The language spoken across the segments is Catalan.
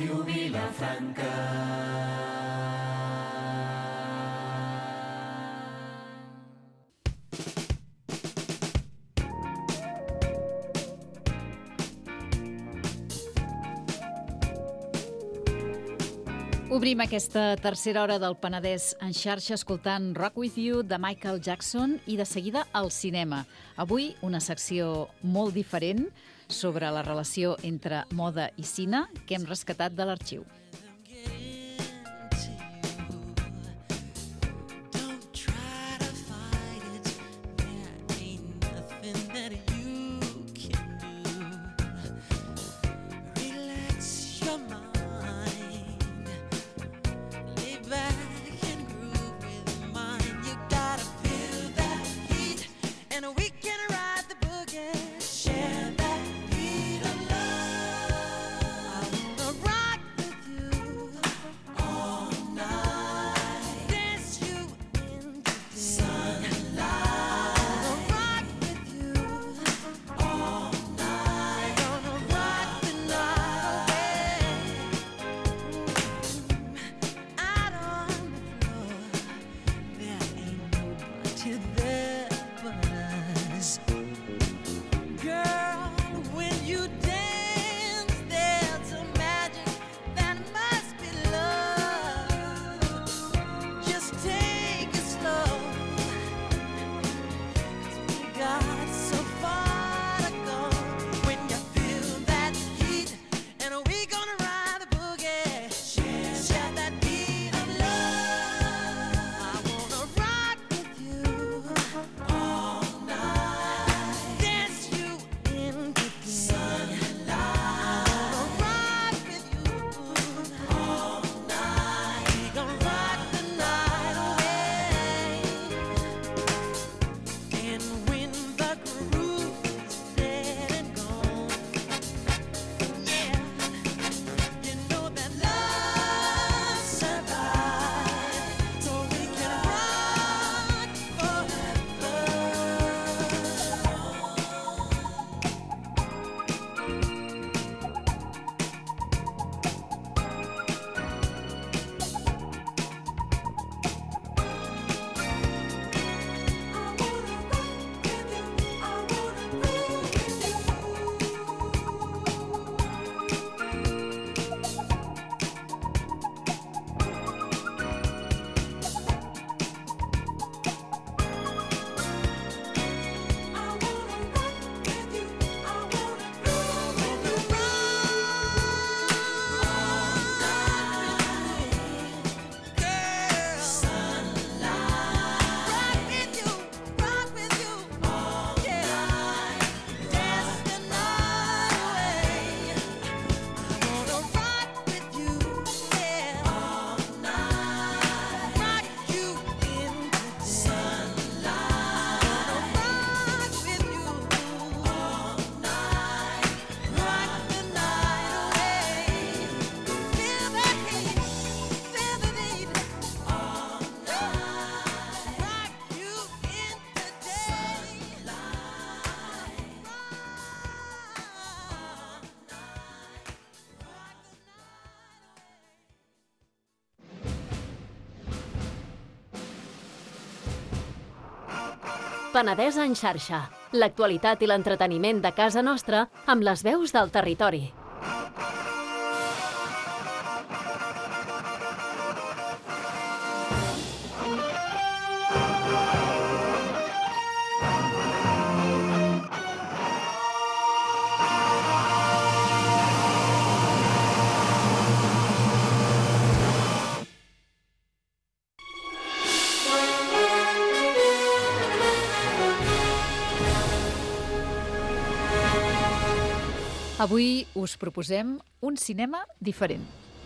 Ràdio Vilafranca. Obrim aquesta tercera hora del Penedès en xarxa escoltant Rock With You de Michael Jackson i de seguida al cinema. Avui una secció molt diferent sobre la relació entre moda i cine que hem rescatat de l'arxiu. Penedès en xarxa. L'actualitat i l'entreteniment de casa nostra amb les veus del territori. Avui us proposem un cinema diferent.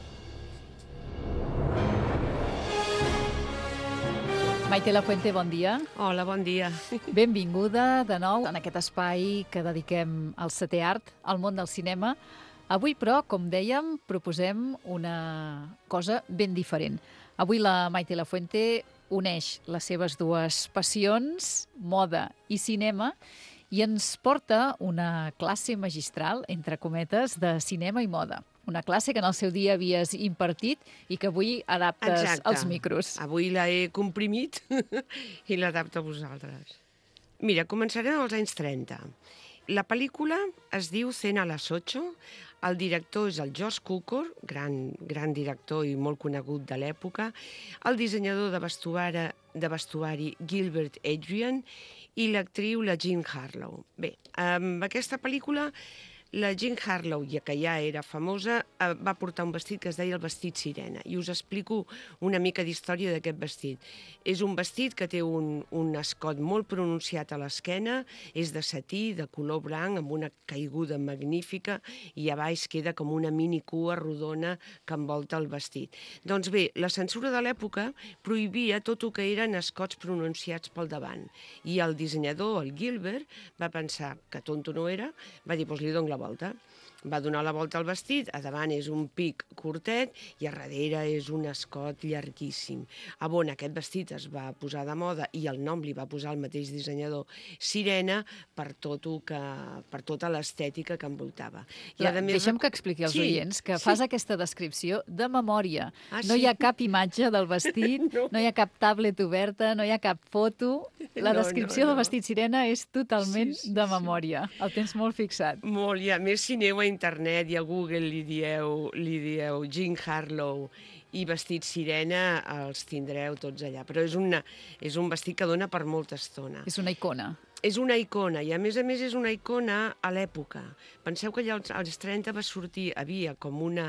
Maite Lafuente, bon dia. Hola, bon dia. Benvinguda de nou en aquest espai que dediquem al setè art, al món del cinema. Avui, però, com dèiem, proposem una cosa ben diferent. Avui la Maite Lafuente uneix les seves dues passions, moda i cinema, i ens porta una classe magistral, entre cometes, de cinema i moda. una classe que en el seu dia havies impartit i que avui adaptes als micros. Avui l'he comprimit i l'adapto a vosaltres. Mira, començarem als anys 30. La pel·lícula es diu Cena a las 8. El director és el George Cukor, gran director i molt conegut de l'època, el dissenyador de vestuari Gilbert Adrian i l'actriu la Jean Harlow. Bé, amb aquesta pel·lícula la Jean Harlow, que ja era famosa, va portar un vestit que es deia el vestit sirena. I us explico una mica d'història d'aquest vestit. És un vestit que té un escot molt pronunciat a l'esquena, és de setí, de color blanc, amb una caiguda magnífica, i a baix queda com una mini cua rodona que envolta el vestit. Doncs bé, la censura de l'època prohibia tot el que eren escots pronunciats pel davant. I el dissenyador, el Gilbert, va pensar que tonto no era, va dir, doncs li dono la volta. Va donar la volta al vestit, a davant és un pic curtet i a darrere és un escot llarguíssim. On aquest vestit es va posar de moda i el nom li va posar el mateix dissenyador, Sirena, per tota l'estètica que envoltava. Deixa'm que expliqui als oients que fas aquesta descripció de memòria. No hi ha cap imatge del vestit, no hi ha cap tablet oberta, no hi ha cap foto. La descripció del vestit Sirena és totalment de memòria. El tens molt fixat. Molt, i a més si aneu a internet i a Google li dieu Jean Harlow i vestit sirena, els tindreu tots allà. Però és un vestit que dona per molta estona. És una icona. És una icona, i a més és una icona a l'època. Penseu que allà als 30 va sortir, havia com una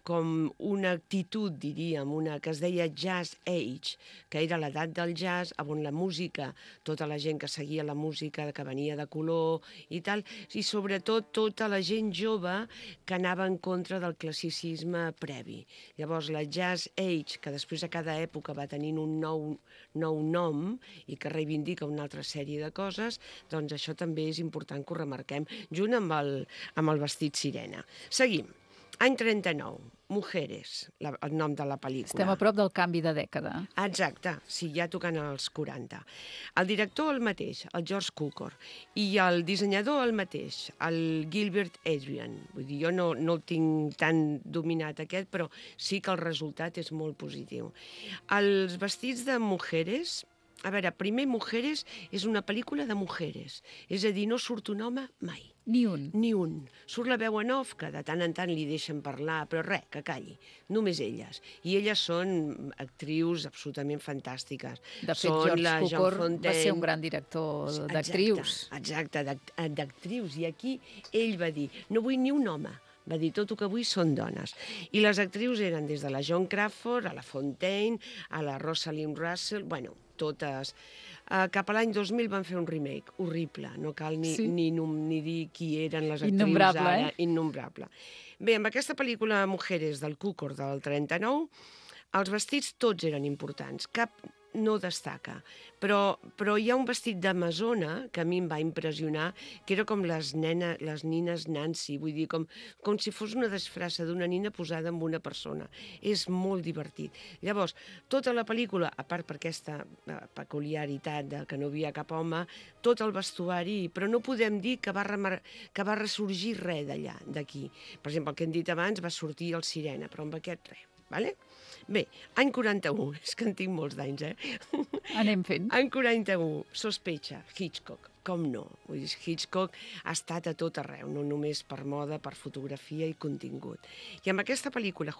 actitud, diríem, que es deia Jazz Age, que era l'edat del jazz, on la música, tota la gent que seguia la música que venia de color i tal, i sobretot tota la gent jove que anava en contra del classicisme previ. Llavors la Jazz Age, que després a cada època va tenint un nou nom i que reivindica una altra sèrie de coses, doncs això també és important que ho remarquem, junt amb el vestit sirena. Seguim. Any 39, Mujeres, el nom de la pel·lícula. Estem a prop del canvi de dècada. Exacte, sí, ja tocant als 40. El director el mateix, el George Cukor, i el dissenyador el mateix, el Gilbert Adrian. Vull dir, jo no el tinc tan dominat aquest, però sí que el resultat és molt positiu. Els vestits de Mujeres... A veure, primer Mujeres és una pel·lícula de mujeres, és a dir, no surt un home mai. Ni un. Ni un. Surt la veu en off, que de tant en tant li deixen parlar, però res, que calli. Només elles. I elles són actrius absolutament fantàstiques. De fet, George Cukor va ser un gran director d'actrius. Exacte, d'actrius. I aquí ell va dir, no vull ni un home. Va dir, tot el que vull són dones. I les actrius eren des de la Joan Crawford, a la Fontaine, a la Rosalind Russell, bueno, totes. Cap a l'any 2000 van fer un remake, horrible, no cal ni dir qui eren les actrius innombrable, ara. Innombrable. Bé, amb aquesta pel·lícula Mujeres del Cukor del 39, els vestits tots eren importants, cap no destaca, però hi ha un vestit d'amazona que a mi em va impressionar, que era com les nines Nancy, vull dir, com si fos una disfressa d'una nina posada amb una persona. És molt divertit. Llavors, tota la pel·lícula, a part per aquesta peculiaritat que no hi havia cap home, tot el vestuari, però no podem dir que va ressorgir res d'allà, d'aquí. Per exemple, el que hem dit abans va sortir el Sirena, però amb aquest res, d'acord? Bé, any 41, és que en tinc molts d'anys, Anem fent. Any 41, Sospecha, Hitchcock, com no? Vull dir, Hitchcock ha estat a tot arreu, no només per moda, per fotografia i contingut. I amb aquesta pel·lícula,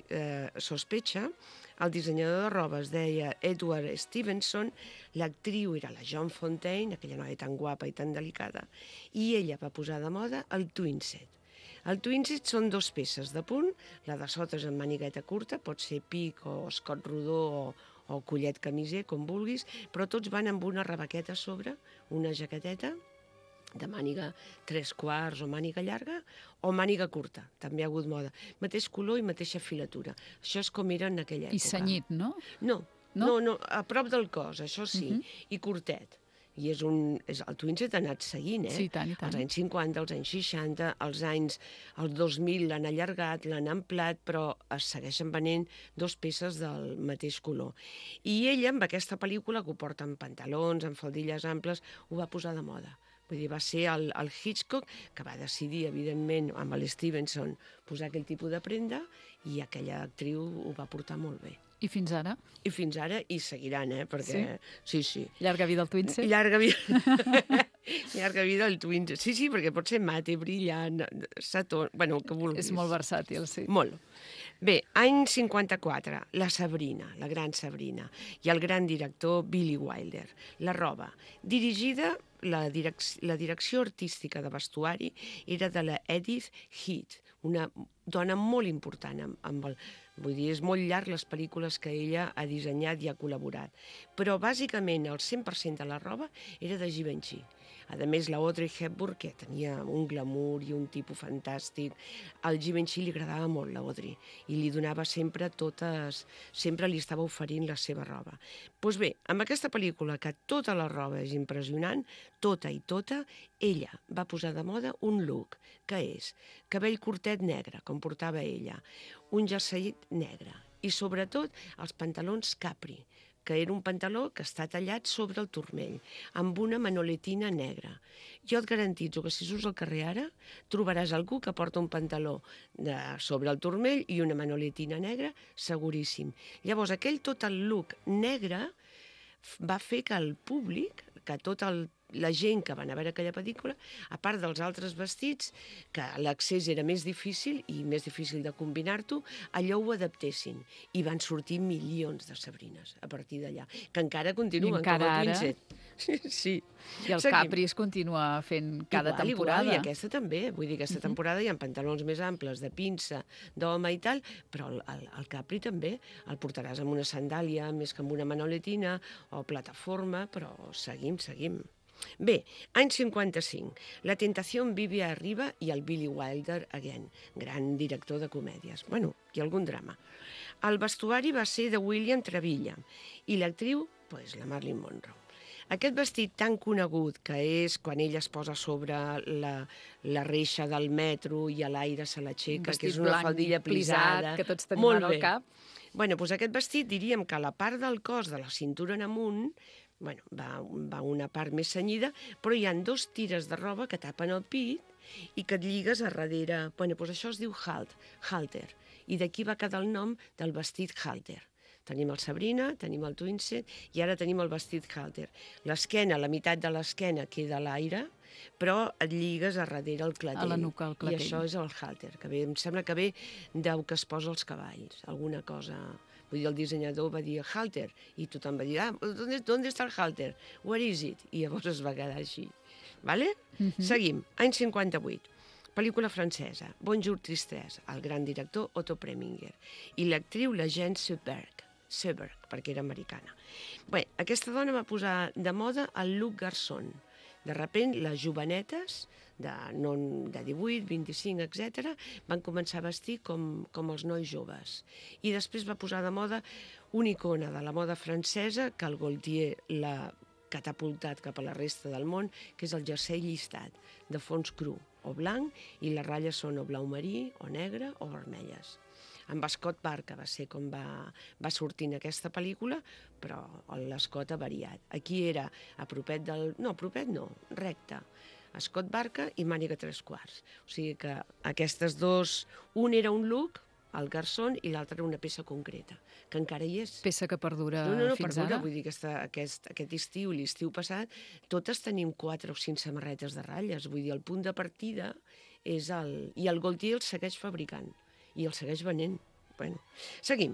Sospecha, el dissenyador de roba es deia Edward Stevenson, l'actriu era la Joan Fontaine, aquella noia tan guapa i tan delicada, i ella va posar de moda el twin set. El twin set són dues peces de punt, la de sota és en manigueta curta, pot ser pic o escot rodó o collet camiser, com vulguis, però tots van amb una rebequeta a sobre, una jaqueteta de màniga 3/4 o màniga llarga, o màniga curta, també ha hagut moda. Mateix color i mateixa filatura. Això és com era en aquella època. I cenyit, no? No, a prop del cos, això sí, i curtet. I el twin set ha anat seguint, Sí, tant, i tant. Els anys 50, els anys 60, els 2000 l'han allargat, l'han amplat, però es segueixen venent dues peces del mateix color. I ella, amb aquesta pel·lícula, que ho porta amb pantalons, amb faldilles amples, ho va posar de moda. Vull dir, va ser el Hitchcock que va decidir, evidentment, amb el Stevenson, posar aquell tipus de prenda i aquella actriu ho va portar molt bé. I fins ara? I fins ara, i seguiran, perquè... Sí. Llarga vida al Twinset? Llarga vida... Llarga vida al Twinset. Sí, perquè pot ser mate, brillant, sator... Bueno, el que vulguis. És molt versàtil, sí. Molt. Bé, any 54, la Sabrina, la gran Sabrina, i el gran director Billy Wilder. La roba, dirigida... La direcció artística de vestuari era de la Edith Heath, una dona molt important vull dir, és molt llarg les pel·lícules que ella ha dissenyat i ha col·laborat. Però, bàsicament, el 100% de la roba era de Givenchy. A més, la Audrey Hepburn, que tenia un glamour i un tipus fantàstic, al Givenchy li agradava molt l'Audrey i li donava sempre sempre li estava oferint la seva roba. Doncs bé, amb aquesta pel·lícula, que tota la roba és impressionant, tota, ella va posar de moda un look, que és cabell curtet negre, com portava ella, un jerseit negre i, sobretot, els pantalons capri, que era un pantaló que està tallat sobre el turmell, amb una manoletina negra. Jo et garantitzo que si surts al carrer ara, trobaràs algú que porta un pantaló sobre el turmell i una manoletina negra, seguríssim. Llavors, tot el look negre va fer que el públic, que la gent que va anar a veure aquella pel·lícula, a part dels altres vestits, que l'accés era més difícil i més difícil de combinar-t'ho, allò ho adaptessin. I van sortir milions de Sabrines a partir d'allà, que encara continuen com a Twinset. Sí. I el Capri es continua fent cada temporada. I aquesta també. Vull dir, aquesta temporada hi ha pantalons més amples, de pinça, d'home i tal, però el Capri també el portaràs amb una sandàlia més que amb una manoletina o plataforma, però seguim. Bé, any 55, La tentació vivia arriba i el Billy Wilder again, gran director de comèdies. Bueno, i algun drama. El vestuari va ser de William Travilla i l'actriu, la Marilyn Monroe. Aquest vestit tan conegut que és quan ella es posa sobre la reixa del metro i a l'aire se l'aixeca, que és una faldilla plisada. Que tots tenim ara al cap. Bueno, aquest vestit diríem que la part del cos, de la cintura en amunt, va una part més cenyida, però hi ha 2 tires de roba que tapen el pit i que et lligues a darrere. Això es diu halter, i d'aquí va quedar el nom del vestit halter. Tenim el Sabrina, tenim el Twinset i ara tenim el vestit halter. L'esquena, la meitat de l'esquena queda a l'aire, però et lligues a darrere el clatell. A la nuca, el clatell. I això és el halter, que em sembla que ve del que es posa als cavalls, alguna cosa... Vull dir, el dissenyador va dir halter i tothom va dir, ¿dónde está el halter? Where is it? I llavors es va quedar així. Vale? Seguim. Any 58. Pel·lícula francesa, Bonjour Tristesse, el gran director Otto Preminger, i l'actriu la Jeanne Seberg, perquè era americana. Bé, aquesta dona va posar de moda el look garçon. De repent, les jovenetes, de 18, 25, etc., van començar a vestir com els nois joves. I després va posar de moda una icona de la moda francesa que el Gaultier l'ha catapultat cap a la resta del món, que és el jersei llistat, de fons cru o blanc, i les ratlles són o blau marí, o negre, o vermelles. Amb Scott Barca va ser com va sortir en aquesta pel·lícula, però l'escot ha variat. Aquí era recte. Scott Barca i màniga 3/4. O sigui que aquestes 2, un era un look, el garçon, i l'altre era una peça concreta, que encara hi és. Peça que perdura fins ara? Vull dir que aquest estiu i l'estiu passat totes tenim 4 o 5 samarretes de ratlles. Vull dir, el punt de partida és i el Gaultier el segueix fabricant i el segueix venent. Bueno, seguim.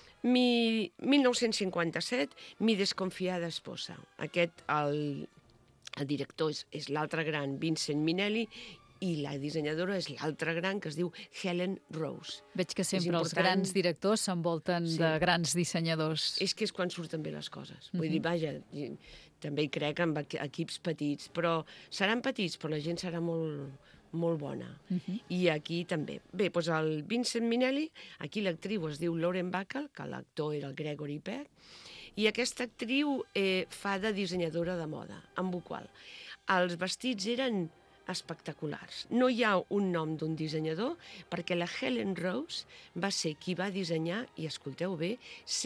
1957, Mi desconfiada esposa. El director és l'altre gran, Vincent Minnelli, i la dissenyadora és l'altra gran, que es diu Helen Rose. Veig que sempre els grans directors s'envolten de grans dissenyadors. És que és quan surten bé les coses. Vull dir, vaja, també hi crec amb equips petits, però seran petits, però la gent serà molt bona. I aquí també. Bé, doncs el Vincent Minnelli, aquí l'actriu es diu Lauren Bacall, que l'actor era el Gregory Peck, i aquesta actriu fa de dissenyadora de moda, amb la qual els vestits eren espectaculars. No hi ha un nom d'un dissenyador perquè la Helen Rose va ser qui va dissenyar, i escolteu bé,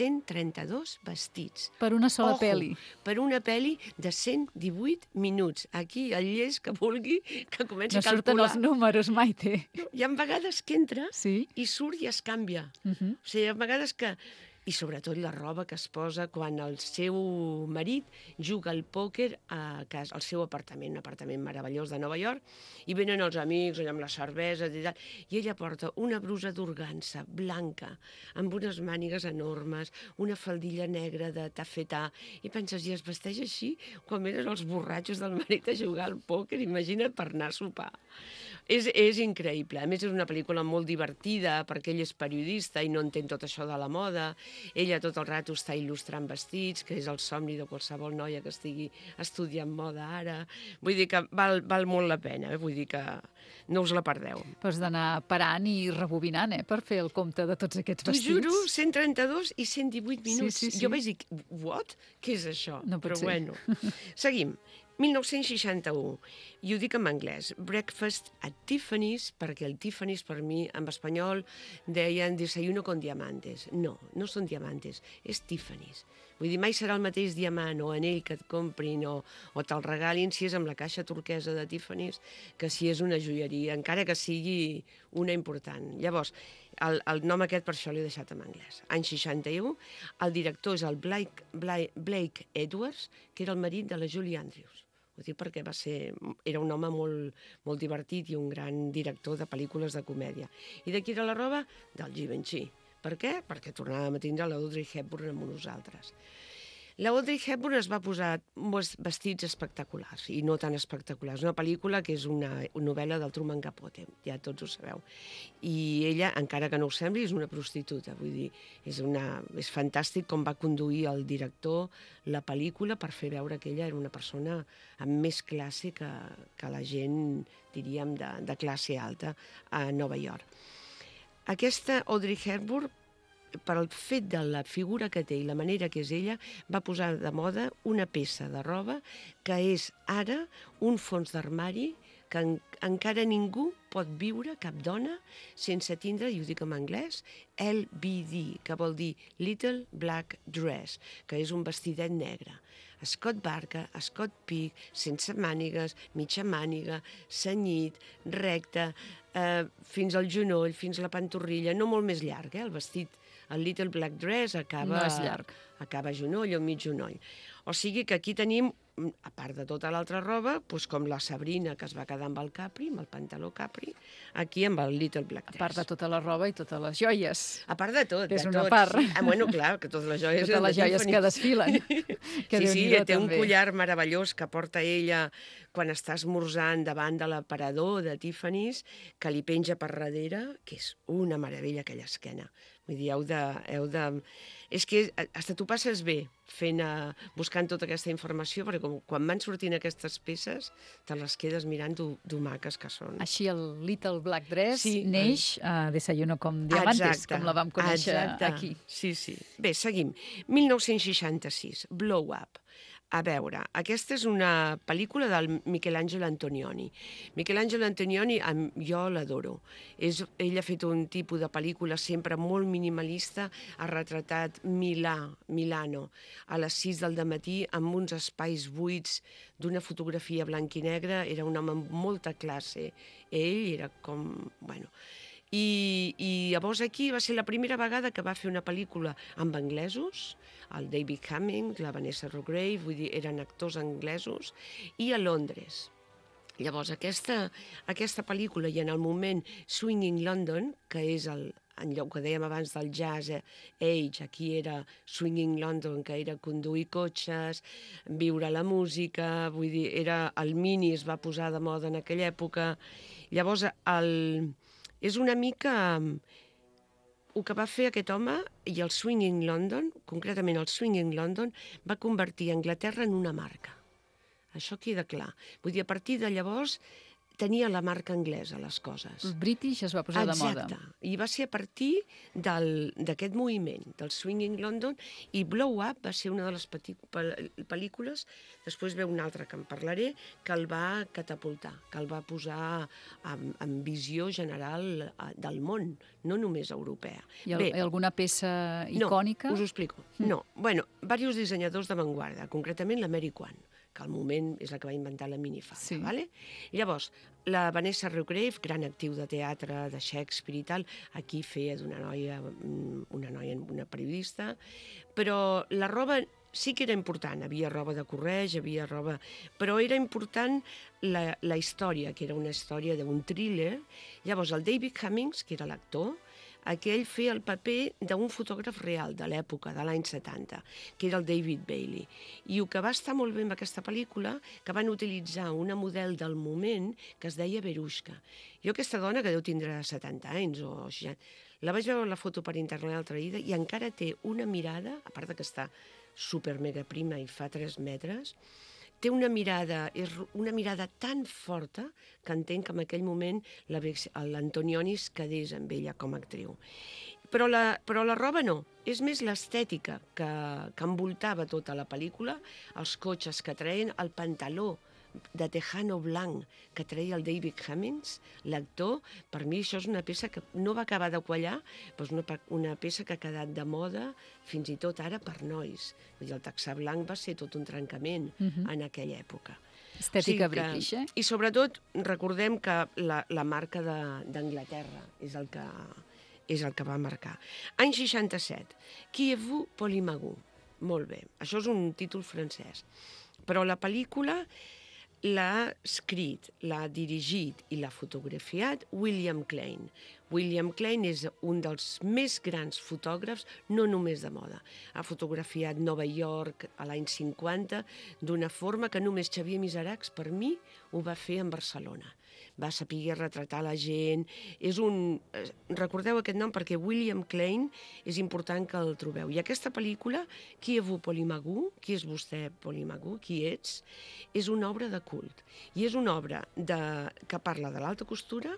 132 vestits. Per una sola Ojo, pel·li. Per una pel·li de 118 minuts. Aquí el llest que vulgui que comenci No a calcular. surten els números, Maite. Hi ha vegades que entra Sí. i surt i es canvia. O sigui, hi ha vegades que... I sobretot la roba que es posa quan el seu marit juga al pòquer a casa, al seu apartament, un apartament meravellós de Nova York, i venen els amics allà amb la cervesa i tal, i ella porta una brusa d'organza blanca, amb unes mànigues enormes, una faldilla negra de tafetà, i penses, i es vesteix així quan venen els borratxos del marit a jugar al pòquer, imagina't per anar a sopar. És increïble. A més, és una pel·lícula molt divertida perquè ell és periodista i no entén tot això de la moda. Ella tot el rato està il·lustrant vestits, que és el somni de qualsevol noia que estigui estudiant moda ara. Vull dir que val molt la pena, vull dir que no us la perdeu. Però has d'anar parant i rebobinant, per fer el compte de tots aquests T'ho vestits. juro, 132 i 118 minuts. Sí. Jo vaig dir, what? Què és això? No pot Però ser. bueno, seguim. 1961, i ho dic en anglès, Breakfast at Tiffany's, perquè el Tiffany's per mi, en espanyol, deien desayuno con diamantes. No, no són diamantes, és Tiffany's. Vull dir, mai serà el mateix diamant o anell que et comprin o te'l regalin si és amb la caixa turquesa de Tiffany's que si és una joieria, encara que sigui una important. Llavors, el nom aquest per això l'he deixat en anglès. Any 61, el director és el Blake Edwards, que era el marit de la Julie Andrews. Ho dic perquè era un home molt divertit i un gran director de pel·lícules de comèdia. I de qui era la roba? Del Givenchy. Per què? Perquè tornàvem a tindre l'Audrey Hepburn amb nosaltres. L'Audrey Hepburn es va posar vestits espectaculars, i no tan espectaculars. Una pel·lícula que és una novel·la del Truman Capote, ja tots ho sabeu. I ella, encara que no ho sembli, és una prostituta. Vull dir, és fantàstic com va conduir el director la pel·lícula per fer veure que ella era una persona amb més classe que la gent, diríem, de classe alta a Nova York. Aquesta Audrey Hepburn, per el fet de la figura que té i la manera que és ella, va posar de moda una peça de roba que és ara un fons d'armari que encara ningú pot viure, cap dona, sense tindre, i ho dic en anglès, LBD, que vol dir Little Black Dress, que és un vestidet negre. Scott Barca, Scott Peak, sense mànigues, mitja màniga, cenyit, recte, fins al genoll, fins a la pantorrilla, no molt més llarg, el vestit. El Little Black Dress acaba... No és llarg. Acaba a genoll o mig genoll. O sigui que aquí tenim, a part de tota l'altra roba, doncs com la Sabrina, que es va quedar amb el Capri, amb el pantaló Capri, aquí amb el Little Black Dress. A part de tota la roba i totes les joies. A part de tot. És de una tot, part. Sí. Bueno, clar, que totes les joies... Totes les joies que desfilen. Que Sí, Déu-n'hi-do, té un també. collar meravellós que porta ella quan està esmorzant davant de l'aparador de Tiffany's, que li penja per darrere, que és una meravella aquella esquena. Vull dir, heu de... És que hasta tu passes bé buscant tota aquesta informació, perquè quan van sortint aquestes peces, te les quedes mirant maques que són. Així el Little Black Dress Sí. neix a Desayuno con Diamantes, com la vam conèixer aquí. Sí. Bé, seguim. 1966, Blow Up. A veure, aquesta és una pel·lícula del Michelangelo Antonioni. Michelangelo Antonioni, jo l'adoro. Ell ha fet un tipus de pel·lícula sempre molt minimalista, ha retratat Milano a les 6 del dematí amb uns espais buits d'una fotografia blanc i negre. Era un home amb molta classe. Ell era com... bueno... I llavors aquí va ser la primera vegada que va fer una pel·lícula amb anglesos, el David Cumming, la Vanessa Redgrave, vull dir, eren actors anglesos, i a Londres. Llavors, aquesta pel·lícula, i en el moment Swinging London, que és en lloc que dèiem abans del Jazz Age, aquí era Swinging London, que era conduir cotxes, viure la música, vull dir, el mini es va posar de moda en aquella època. Llavors, és una mica el que va fer aquest home, i el Swinging London, concretament el Swinging London, va convertir Anglaterra en una marca. Això queda clar. Vull dir, a partir de llavors tenia la marca anglesa, les coses. El British es va posar de moda. Exacte. I va ser a partir d'aquest moviment, del Swinging London, i Blow Up va ser una de les pel·lícules, després ve una altra que en parlaré, que el va catapultar, que el va posar en visió general del món, no només europea. Hi ha alguna peça icònica? No, us ho explico. No. Bueno, diversos dissenyadors d'avantguarda, concretament la Mary Quant, que al moment és la que va inventar la minifalda. Sí. Vale? Llavors, la Vanessa Redgrave, gran actriu de teatre, de Shakespeare i tal, aquí feia d'una noia, una periodista, però la roba sí que era important, havia roba de correig, havia roba... Però era important la història, que era una història d'un thriller. Llavors, el David Cummings, que era l'actor, aquell feia el paper d'un fotògraf real de l'època, de l'any 70, que era el David Bailey. I el que va estar molt bé amb aquesta pel·lícula, que van utilitzar una model del moment que es deia Verushka. Jo aquesta dona, que deu tindre 70 anys o 60, la vaig veure la foto per internet l'altra dia i encara té una mirada, a part que està super mega prima i fa 3 metres, té una mirada tan forta que entenc que en aquell moment l'Antonionis quedés amb ella com a actriu. Però la roba no, és més l'estètica que envoltava tota la pel·lícula, els cotxes que treien, el pantaló de tejano blanc que treia el David Cummings, l'actor. Per mi això és una peça que no va acabar de quallar, però és una peça que ha quedat de moda fins i tot ara per nois. Vull dir, el texà blanc va ser tot un trencament en aquella època. Estètica british, eh? I sobretot recordem que la marca d'Anglaterra és el que va marcar. Any 67, Qui est vous, Polymagou? Molt bé, això és un títol francès. Però la pel·lícula l'ha escrit, l'ha dirigit i l'ha fotografiat William Klein. William Klein és un dels més grans fotògrafs, no només de moda. Ha fotografiat Nova York a l'any 50 d'una forma que només Xavier Miseracs, per mi, ho va fer en Barcelona. Va saber retratar la gent. Recordeu aquest nom perquè William Klein és important que el trobeu. I aquesta pel·lícula, Qui est vous, Polymagou? Qui és vostè, Polymagou? Qui ets? És una obra de cult. I és una obra que parla de l'alta costura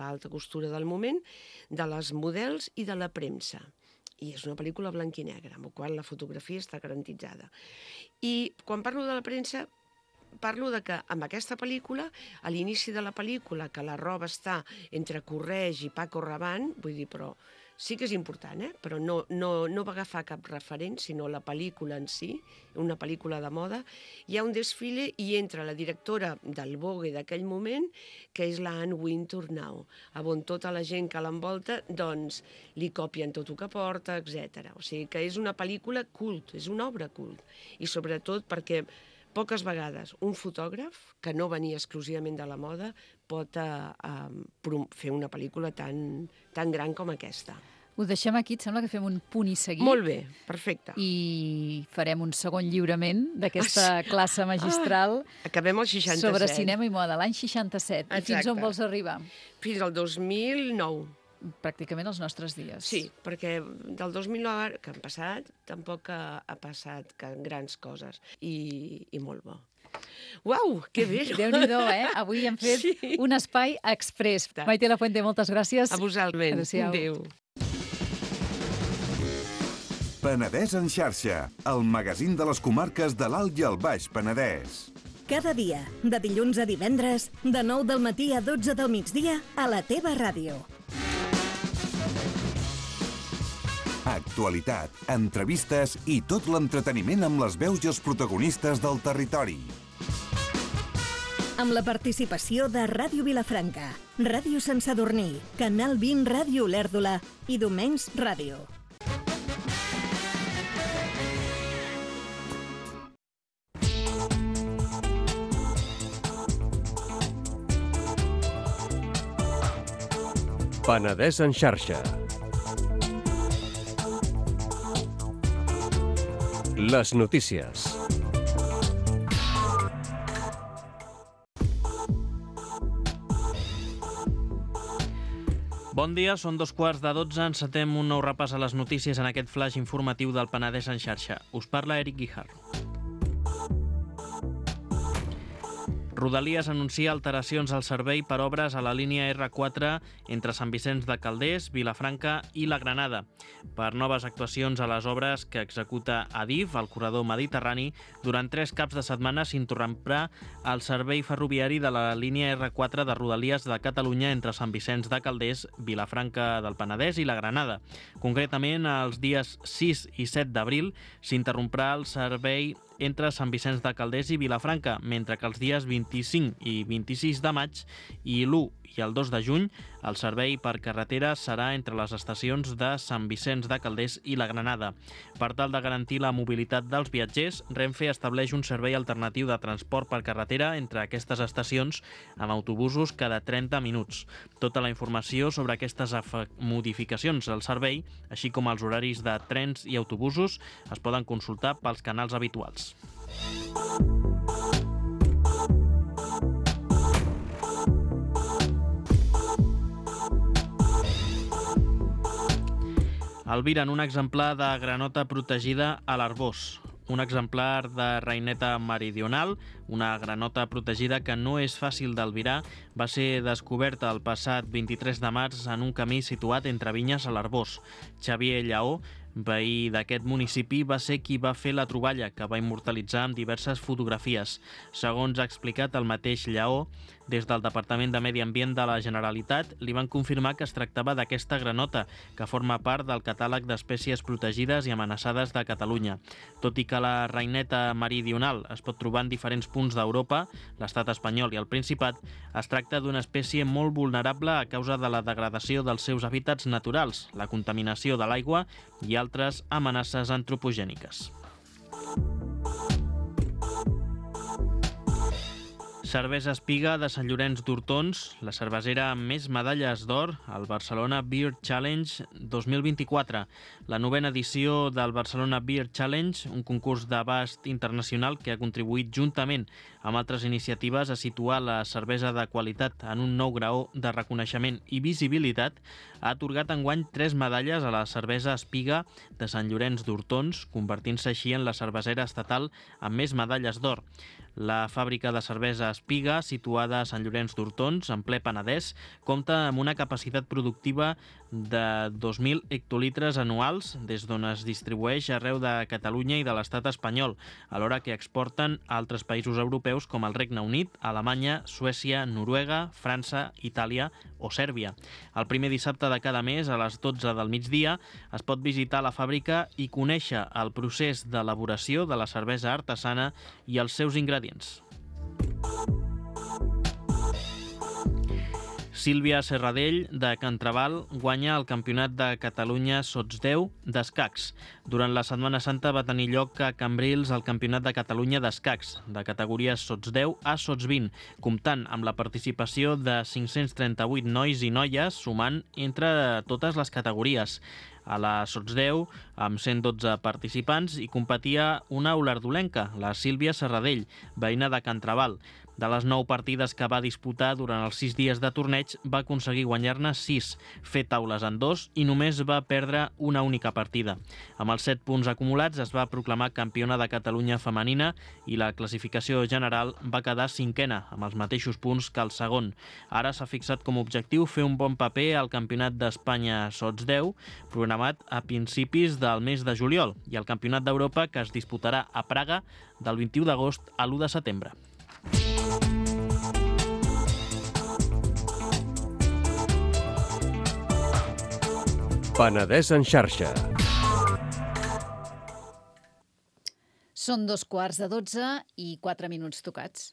del moment, de les models i de la premsa. I és una pel·lícula blanc i negre, amb la qual la fotografia està garantitzada. I quan parlo de la premsa, parlo de que amb aquesta pel·lícula, a l'inici de la pel·lícula, que la roba està entre Correix i Paco Rabanne, vull dir, però sí que és important, però no va agafar cap referent, sinó la pel·lícula en si, una pel·lícula de moda. Hi ha un desfile i entra la directora del Vogue d'aquell moment, que és la Anne Wintour, on tota la gent que l'envolta, doncs, li copien tot el que porta, etc. O sigui que és una pel·lícula cult, és una obra cult. I sobretot perquè poques vegades un fotògraf, que no venia exclusivament de la moda, pot fer una pel·lícula tan gran com aquesta. Ho deixem aquí, et sembla que fem un punt i seguit? Molt bé, perfecte. I farem un segon lliurament d'aquesta classe magistral. Acabem el 67. Sobre cinema i moda, l'any 67. Exacte. I fins on vols arribar? Fins al 2009. Pràcticament els nostres dies. Sí, perquè del 2009 que han passat, tampoc ha passat grans coses. I molt bo. Uau, que bé! Déu-n'hi-do, Avui hem fet un espai exprés. Maite Lafuente, moltes gràcies. A vosaltres. Adéu. Penedès en xarxa, el magazín de les comarques de l'Alt i el Baix Penedès. Cada dia, de dilluns a divendres, de 9 del matí a 12 del migdia, a la teva ràdio. Actualitat, entrevistes i tot l'entreteniment amb les veus i els protagonistes del territori. Amb la participació de Ràdio Vilafranca, Ràdio Sant Sadurní, Canal 20 Ràdio Olèrdola i Domenys Ràdio. Penedès en xarxa. Les notícies. Bon dia, són 12:15. Encetem un nou repàs a les notícies en aquest flash informatiu del Penedès en xarxa. Us parla Eric Guijarro. Rodalies anuncia alteracions al servei per obres a la línia R4 entre Sant Vicenç de Calders, Vilafranca i la Granada. Per noves actuacions a les obres que executa Adif, al corredor mediterrani, durant 3 caps de setmana s'interromprà el servei ferroviari de la línia R4 de Rodalies de Catalunya entre Sant Vicenç de Calders, Vilafranca del Penedès i la Granada. Concretament, els dies 6 i 7 d'abril s'interromprà el servei entre Sant Vicenç de Calders i Vilafranca, mentre que els dies 25 i 26 de maig i l'1 i el 2 de juny el servei per carretera serà entre les estacions de Sant Vicenç de Calders i la Granada. Per tal de garantir la mobilitat dels viatgers, Renfe estableix un servei alternatiu de transport per carretera entre aquestes estacions amb autobusos cada 30 minuts. Tota la informació sobre aquestes modificacions al servei, així com els horaris de trens i autobusos, es poden consultar pels canals habituals. Albiren un exemplar de granota protegida a l'Arboç. Un exemplar de reineta meridional, una granota protegida que no és fàcil d'albirar, va ser descoberta el passat 23 de març en un camí situat entre vinyes a l'Arboç. Xavier Lleó, veí d'aquest municipi, va ser qui va fer la troballa, que va immortalitzar amb diverses fotografies. Segons ha explicat el mateix Lleó, des del Departament de Medi Ambient de la Generalitat li van confirmar que es tractava d'aquesta granota, que forma part del catàleg d'espècies protegides i amenaçades de Catalunya. Tot i que la reineta meridional es pot trobar en diferents punts d'Europa, l'estat espanyol i el Principat, es tracta d'una espècie molt vulnerable a causa de la degradació dels seus hàbitats naturals, la contaminació de l'aigua i altres amenaces antropogèniques. Cervesa Espiga de Sant Llorenç d'Hortons, la cervesera amb més medalles d'or, el Barcelona Beer Challenge 2024. La 9ª edició del Barcelona Beer Challenge, un concurs d'abast internacional que ha contribuït juntament amb altres iniciatives a situar la cervesa de qualitat en un nou graó de reconeixement i visibilitat, ha atorgat enguany 3 medalles a la cervesa Espiga de Sant Llorenç d'Hortons, convertint-se així en la cervesera estatal amb més medalles d'or. La fàbrica de cervesa Espiga, situada a Sant Llorenç d'Hortons, en ple Penedès, compta amb una capacitat productiva de 2.000 hectolitres anuals, des d'on es distribueix arreu de Catalunya i de l'estat espanyol, alhora que exporten a altres països europeus com el Regne Unit, Alemanya, Suècia, Noruega, França, Itàlia o Sèrbia. El primer dissabte de cada mes, a les 12 del migdia, es pot visitar la fàbrica i conèixer el procés d'elaboració de la cervesa artesana i els seus ingredients. Sílvia Serradell, de Cantraval, guanya el Campionat de Catalunya Sots 10 d'escacs. Durant la Setmana Santa va tenir lloc a Cambrils el Campionat de Catalunya d'escacs, de categories Sots 10 a Sots 20, comptant amb la participació de 538 nois i noies, sumant entre totes les categories. A la Sots 10, amb 112 participants, hi competia una olardolenca, la Sílvia Serradell, veïna de Cantraval. De les 9 partides que va disputar durant els 6 dies de torneig, va aconseguir guanyar-ne 6, fer taules en 2 i només va perdre una única partida. Amb els 7 punts acumulats es va proclamar campiona de Catalunya femenina i la classificació general va quedar 5ena, amb els mateixos punts que el segon. Ara s'ha fixat com a objectiu fer un bon paper al Campionat d'Espanya Sots 10, programat a principis del mes de juliol, i al Campionat d'Europa, que es disputarà a Praga del 21 d'agost a l'1 de setembre. Penedès en xarxa. Són 2:15 i 4 minuts tocats.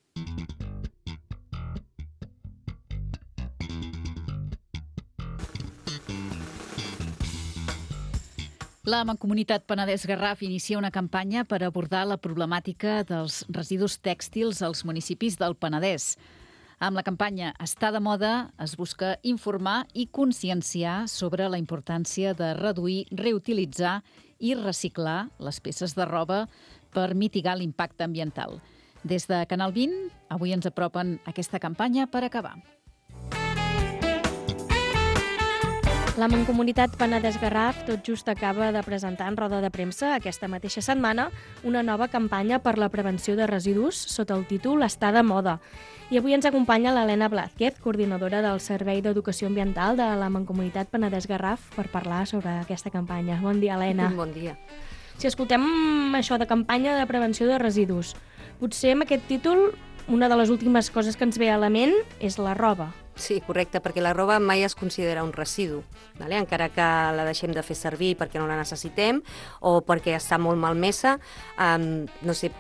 La Mancomunitat Penedès Garraf inicia una campanya per abordar la problemàtica dels residus tèxtils als municipis del Penedès. Amb la campanya Està de moda es busca informar i conscienciar sobre la importància de reduir, reutilitzar i reciclar les peces de roba per mitigar l'impacte ambiental. Des de Canal 20, avui ens apropen aquesta campanya per acabar. La Mancomunitat Penedès-Garraf tot just acaba de presentar en roda de premsa aquesta mateixa setmana una nova campanya per la prevenció de residus sota el títol Està de moda. I avui ens acompanya l'Helena Blázquez, coordinadora del Servei d'Educació Ambiental de la Mancomunitat Penedès-Garraf, per parlar sobre aquesta campanya. Bon dia, Helena. Bon dia. Si escoltem això de campanya de prevenció de residus, potser amb aquest títol una de les últimes coses que ens ve a la ment és la roba. Sí, correcte, perquè la roba mai es considera un residu, vale? Encara que la deixem de fer servir perquè no la necessitem o perquè està molt malmesa, no sé,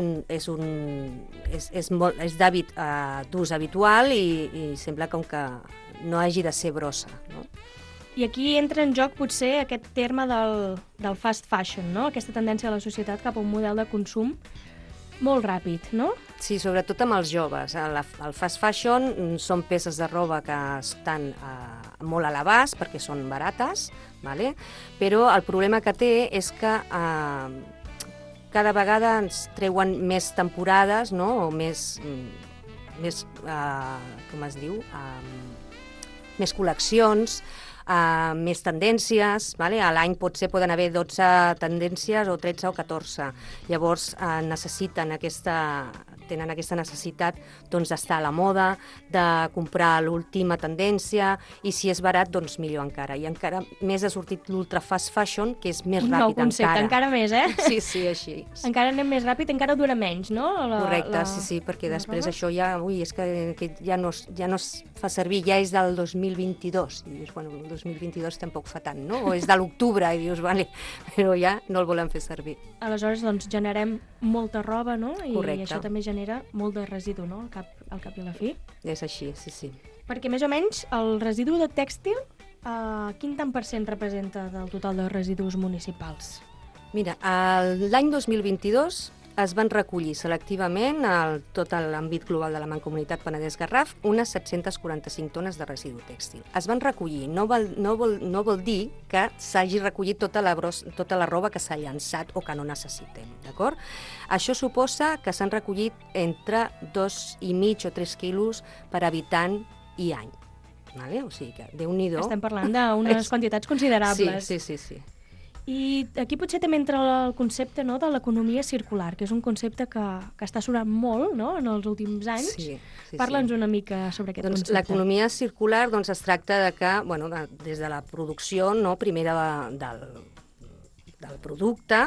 és d'hàbit d'ús habitual i sembla com que no hagi de ser brossa, no? I aquí entra en joc potser aquest terme del fast fashion, no? Aquesta tendència de la societat cap a un model de consum molt ràpid, no? Sí, sobretot amb els joves. El fast fashion són peces de roba que estan molt a l'abast perquè són barates, vale? Però el problema que té és que cada vegada ens treuen més temporades, no? O més com es diu? Més col·leccions, més tendències, vale? A l'any poden haver 12 tendències o 13 o 14. Llavors tenen aquesta necessitat d'estar a la moda, de comprar l'última tendència i si és barat, doncs millor encara. I encara més ha sortit l'ultra fast fashion, que és més ràpid encara. Un nou concepte, encara més, eh? Sí, així. Encara anem més ràpid, encara dura menys, no? Correcte, sí, perquè després això ja, és que ja no es fa servir, ja és del 2022. I dius, bueno, el 2022 tampoc fa tant, no? O és de l'octubre i dius, vale, però ja no el volem fer servir. Aleshores, doncs, generem molta roba, no? Correcte. I això també genera molt de residu, no? Al cap i a la fi. És així, sí. Perquè més o menys el residu de tèxtil, quin tant per cent representa del total de residus municipals? Mira, l'any 2022 es van recollir selectivament a tot l'àmbit global de la Mancomunitat Penedès-Garraf unes 745 tones de residu tèxtil. Es van recollir, no vol dir que s'hagi recollit tota la roba que s'ha llançat o que no necessitem, d'acord? Això suposa que s'han recollit entre 2,5 o 3 quilos per habitant i any. Vale? O sigui que, Déu-n'hi-do. Estem parlant d'unes quantitats considerables. Sí. I aquí potser també entra el concepte, no, de l'economia circular, que és un concepte que està sonant molt, no, en els últims anys. Sí. Parla'ns una mica sobre aquest concepte. L'economia circular es tracta de que, bueno, des de la producció, no, primera del producte,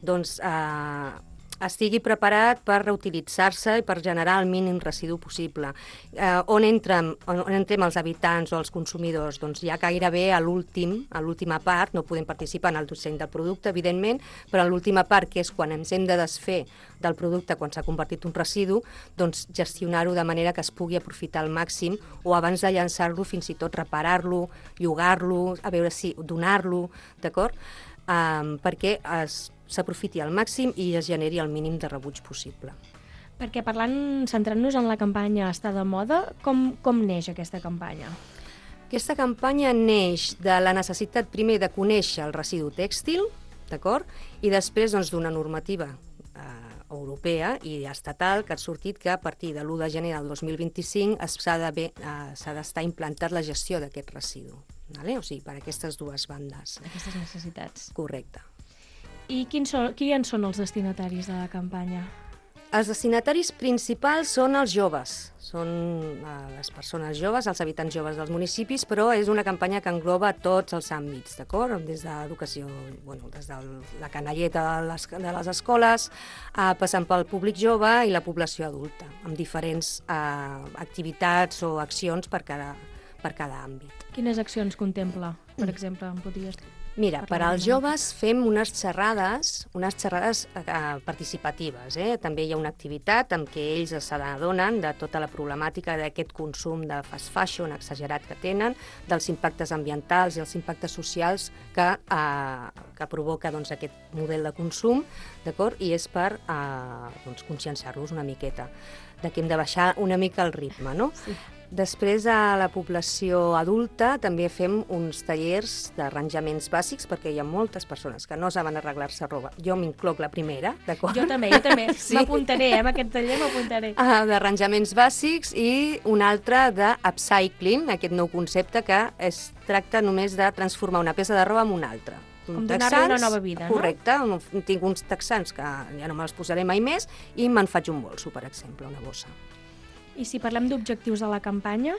estigui preparat per reutilitzar-se i per generar el mínim residu possible. On entrem els habitants o els consumidors? Doncs ja gairebé a l'última part, no podem participar en el disseny del producte, evidentment, però a l'última part, que és quan ens hem de desfer del producte, quan s'ha convertit un residu, doncs gestionar-ho de manera que es pugui aprofitar al màxim o abans de llançar-lo fins i tot reparar-lo, llogar-lo, a veure si donar-lo, d'acord? Perquè s'aprofiti al màxim i es generi el mínim de rebuig possible. Perquè centrant-nos en la campanya Està de moda, com neix aquesta campanya? Aquesta campanya neix de la necessitat primer de conèixer el residu tèxtil, d'acord? I després d'una normativa europea i estatal que ha sortit que a partir de l'1 de gener del 2025 s'ha d'estar implantat la gestió d'aquest residu. Vale? O sigui, per aquestes dues bandes. Aquestes necessitats. Correcte. I qui són els destinataris de la campanya? Els destinataris principals són els joves, són les persones joves, els habitants joves dels municipis, però és una campanya que engloba tots els àmbits, d'acord? Des d'educació, des de la canalleta de les escoles, passant pel públic jove i la població adulta, amb diferents activitats o accions per cada àmbit. Quines accions contempla, per exemple, em podries... Mira, per als joves fem unes xerrades participatives. També hi ha una activitat en què ells s'adonen de tota la problemàtica d'aquest consum de fast fashion exagerat que tenen, dels impactes ambientals i els impactes socials que que provoca doncs, aquest model de consum, d'acord? I és per doncs, conscienciar-los una miqueta de que hem de baixar una mica el ritme, no? Sí. Després, a la població adulta també fem uns tallers d'arranjaments bàsics perquè hi ha moltes persones que no saben arreglar-se roba. Jo m'incloc la primera, d'acord? Jo també. Sí. M'apuntaré, amb aquest taller m'apuntaré. D'arranjaments bàsics i un altre d'upcycling, aquest nou concepte que es tracta només de transformar una peça de roba en una altra. Com donar-li una nova vida, no? Correcte. Tinc uns texans que ja no me'ls posaré mai més i me'n faig un bolso, per exemple, una bossa. I si parlem d'objectius de la campanya,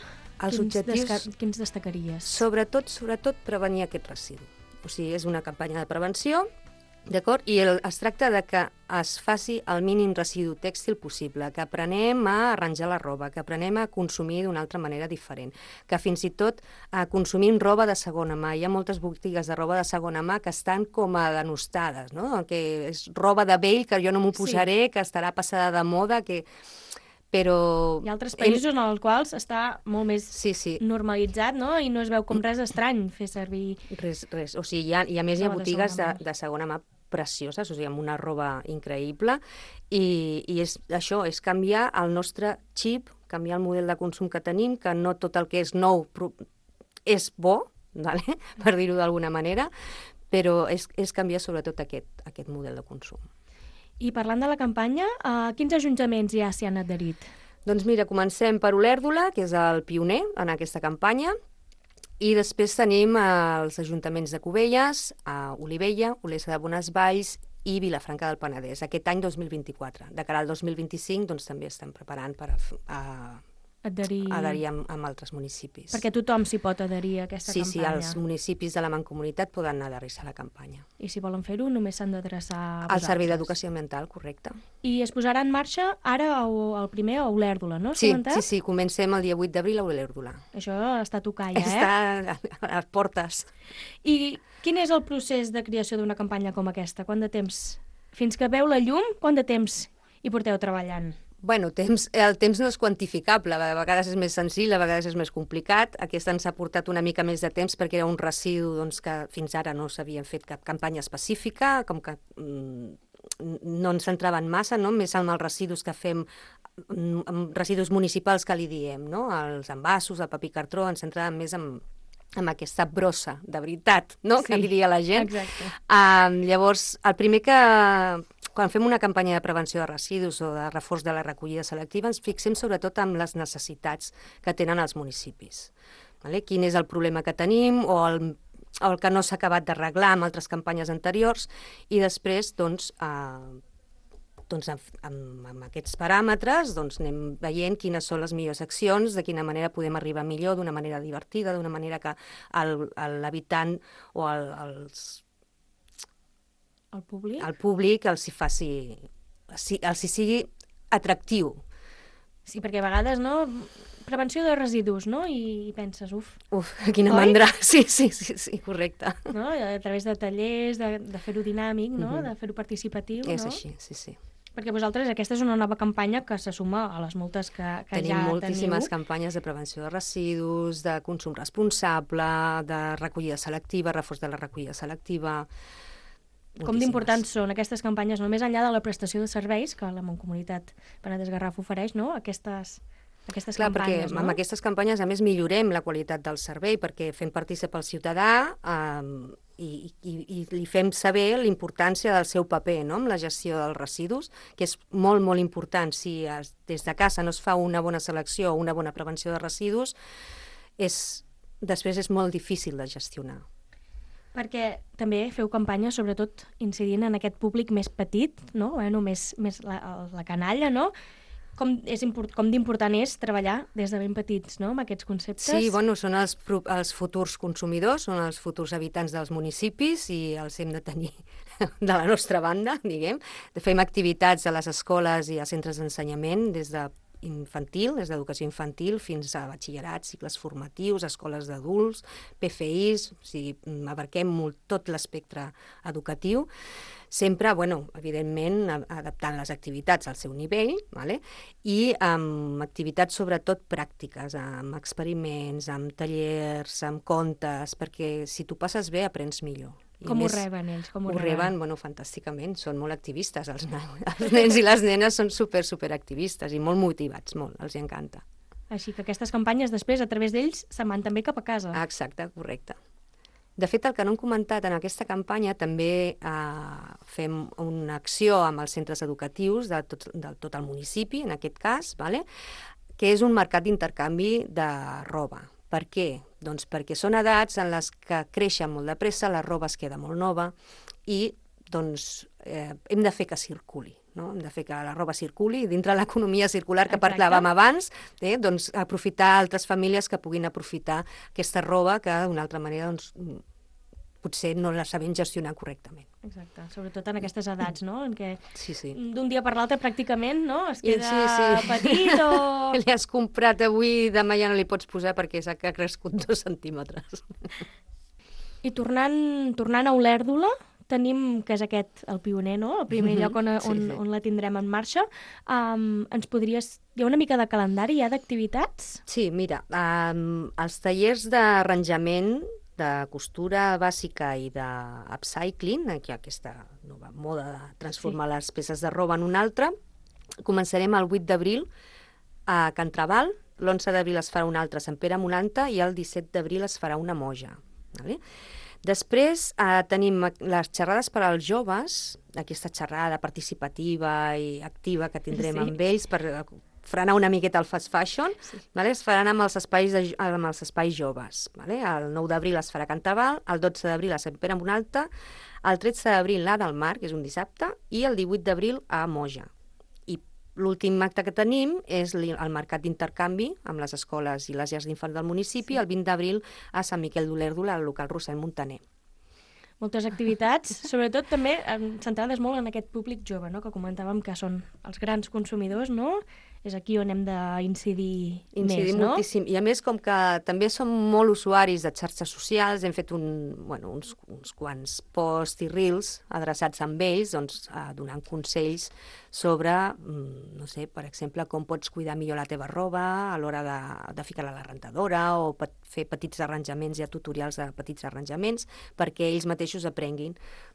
quins destacaries? Sobretot prevenir aquest residu. O sigui, és una campanya de prevenció, d'acord? I es tracta de que es faci el mínim residu tèxtil possible, que aprenem a arranjar la roba, que aprenem a consumir d'una altra manera diferent, que fins i tot consumim roba de segona mà. Hi ha moltes botigues de roba de segona mà que estan com a denostades, no? Que és roba de vell, que jo no m'ho posaré, que estarà passada de moda, que... Però... Hi ha altres països en els quals està molt més normalitzat, no? I no es veu com res estrany fer servir... Res. O sigui, hi ha botigues de segona mà precioses, o sigui, amb una roba increïble, i això és canviar el nostre xip, canviar el model de consum que tenim, que no tot el que és nou és bo, vale? Per dir-ho d'alguna manera, però és canviar sobretot aquest model de consum. I parlant de la campanya, quins ajuntaments ja s'hi han adherit? Doncs mira, comencem per Olèrdola, que és el pioner en aquesta campanya, i després tenim els ajuntaments de Cubelles, Olivella, Olesa de Bonesvalls i Vilafranca del Penedès, aquest any 2024. De cara al 2025 doncs, també estem preparant per adherir amb altres municipis. Perquè tothom s'hi pot adherir a aquesta campanya. Sí, els municipis de la Mancomunitat poden adherir-se a la campanya. I si volen fer-ho, només s'han d'adreçar a vosaltres. Al Servei d'Educació Ambiental, correcte. I es posarà en marxa ara el primer a Olèrdola, no? Sí, comencem el dia 8 d'abril a Olèrdola. Això està a tocar ja, Està a les portes. I quin és el procés de creació d'una campanya com aquesta? Quant de temps? Fins que veu la llum, quant de temps hi porteu treballant? Bueno, el temps no és quantificable, a vegades és més senzill, a vegades és més complicat. Aquesta ens ha portat una mica més de temps perquè era un residu que fins ara no s'havia fet cap campanya específica, com que no ens centraven massa, no? Més amb els residus que fem, amb residus municipals que li diem, no? Els envasos, el paper cartró, ens centràvem més amb aquesta brossa, de veritat, no? Sí, que diria la gent. Exacte. Llavors, el primer que... Quan fem una campanya de prevenció de residus o de reforç de la recollida selectiva, ens fixem sobretot en les necessitats que tenen els municipis. Vale? Quin és el problema que tenim o el que no s'ha acabat d'arreglar amb altres campanyes anteriors, i després, doncs, amb aquests paràmetres anem veient quines són les millors accions, de quina manera podem arribar millor, d'una manera divertida, d'una manera que l'habitant o el públic els hi sigui atractiu. Sí, perquè a vegades, no? Prevenció de residus, no? I penses, Quina mandra. Sí, correcte. No? A través de tallers, de fer-ho dinàmic, no? De fer-ho participatiu, no? És així, sí. Perquè vosaltres, aquesta és una nova campanya que se suma a les moltes que ja teniu. Tenim moltíssimes campanyes de prevenció de residus, de consum responsable, de recollida selectiva, reforç de la recollida selectiva... Com d'importants són aquestes campanyes, no? Més enllà de la prestació de serveis que la Mancomunitat Penedès-Garraf ofereix, no? Aquestes campanyes, perquè amb aquestes campanyes, a més, millorem la qualitat del servei, perquè fem partícip el ciutadà i li fem saber l'importància del seu paper, no?, amb la gestió dels residus, que és molt, molt important. Si des de casa no es fa una bona selecció o una bona prevenció de residus, després és molt difícil de gestionar. Perquè també feu campanya, sobretot incidint en aquest públic més petit, no? Més la canalla, no? Com d'important és treballar des de ben petits, no?, amb aquests conceptes? Sí, són els futurs consumidors, són els futurs habitants dels municipis i els hem de tenir de la nostra banda, diguem. Fem activitats a les escoles i a centres d'ensenyament des de infantil, des d'educació infantil fins a batxillerat, cicles formatius, escoles d'adults, PFIs, o sigui, abarquem tot l'espectre educatiu, sempre, evidentment, adaptant les activitats al seu nivell, vale? I amb activitats sobretot pràctiques, amb experiments, amb tallers, amb contes, perquè si tu passes bé aprens millor. Com ho reben ells? Ho reben, fantàsticament. Són molt activistes, els nens i les nenes són superactivistes i molt motivats, molt, els encanta. Així que aquestes campanyes després, a través d'ells, se'n van també cap a casa. Exacte, correcte. De fet, el que no hem comentat en aquesta campanya, també fem una acció amb els centres educatius de tot el municipi, en aquest cas, que és un mercat d'intercanvi de roba. Per què? Doncs perquè són edats en les que creixen molt de pressa, la roba es queda molt nova i hem de fer que circuli. No? Hem de fer que la roba circuli i dintre l'economia circular que parlàvem abans, doncs aprofitar altres famílies que puguin aprofitar aquesta roba que d'una altra manera potser no la sabem gestionar correctament. Exacte, sobretot en aquestes edats, no? En què sí. D'un dia per l'altre pràcticament es queda petit o... Li has comprat avui, demà ja no li pots posar perquè ha crescut 2 centímetres. I tornant a Olèrdola, tenim, que és aquest el pioner, no? El primer lloc on la tindrem en marxa. Ens podries dir una mica de calendari, hi ha d'activitats? Sí, mira, els tallers d'arranjament, de costura bàsica i d'upcycling, aquí hi ha aquesta nova moda de transformar les peces de roba en una altra, començarem el 8 d'abril a Can Trabal, l'11 d'abril es farà un altre a Sant Pere Monanta i el 17 d'abril es farà una Moja. Després tenim les xerrades per als joves, aquesta xerrada participativa i activa que tindrem amb ells per frenar una miqueta el fast fashion, es faran amb els espais joves. El 9 d'abril es farà a Can Trabal, el 12 d'abril a Sant Pere Monalta, el 13 d'abril a del Mar, que és un dissabte, i el 18 d'abril a Moja. I l'últim acte que tenim és el mercat d'intercanvi amb les escoles i les llars d'infants del municipi, el 20 d'abril a Sant Miquel d'Olèrdola, al local Rossell Montaner. Moltes activitats, sobretot també centrades molt en aquest públic jove, que comentàvem que són els grans consumidors, no? És aquí on hem d'incidir més, no? Moltíssim. I a més, com que també som molt usuaris de xarxes socials, hem fet uns quants posts i reels adreçats amb ells, donant consells sobre, no sé, per exemple, com pots cuidar millor la teva roba a l'hora de ficar-la a la rentadora o fer petits arranjaments, hi ha tutorials de petits arranjaments perquè ells mateixos aprenguin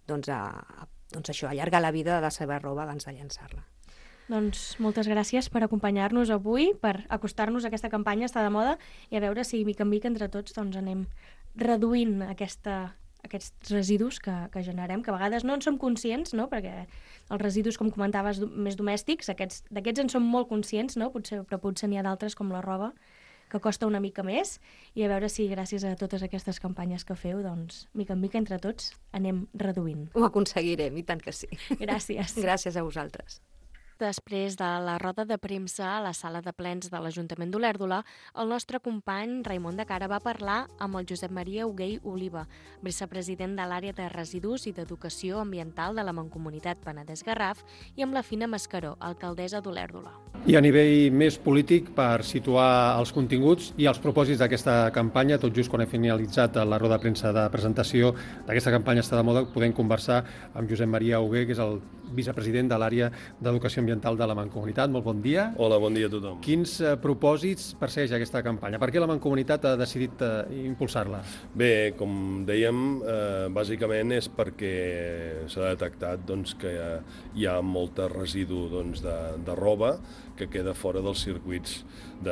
això, allargar la vida de la seva roba abans de llançar-la. Doncs moltes gràcies per acompanyar-nos avui, per acostar-nos a aquesta campanya Està de moda i a veure si mica en mica entre tots anem reduint aquests residus que generem, que a vegades no en som conscients, no? Perquè els residus, com comentaves, més domèstics, d'aquests en som molt conscients, no? Però potser n'hi ha d'altres, com la roba, que costa una mica més, i a veure si gràcies a totes aquestes campanyes que feu, doncs, mica en mica entre tots anem reduint. Ho aconseguirem, i tant que sí. Gràcies. Gràcies a vosaltres. Després de la roda de premsa a la sala de plens de l'Ajuntament d'Olèrdola, el nostre company Raimon de Cara va parlar amb el Josep Maria Huguell Oliva, vicepresident de l'àrea de residus i d'educació ambiental de la Mancomunitat Penedès-Garraf, i amb la Fina Mascaró, alcaldessa d'Olèrdola. I a nivell més polític, per situar els continguts i els propòsits d'aquesta campanya, tot just quan he finalitzat la roda de premsa de presentació d'aquesta campanya Està de moda, podem conversar amb Josep Maria Huguell, que és el vicepresident de l'àrea d'educació ambiental de la Mancomunitat. Molt bon dia. Hola, bon dia a tothom. Quins propòsits persegueix aquesta campanya? Per què la Mancomunitat ha decidit impulsar-la? Bé, com dèiem, bàsicament és perquè s'ha detectat que hi ha molt residu de roba que queda fora dels circuits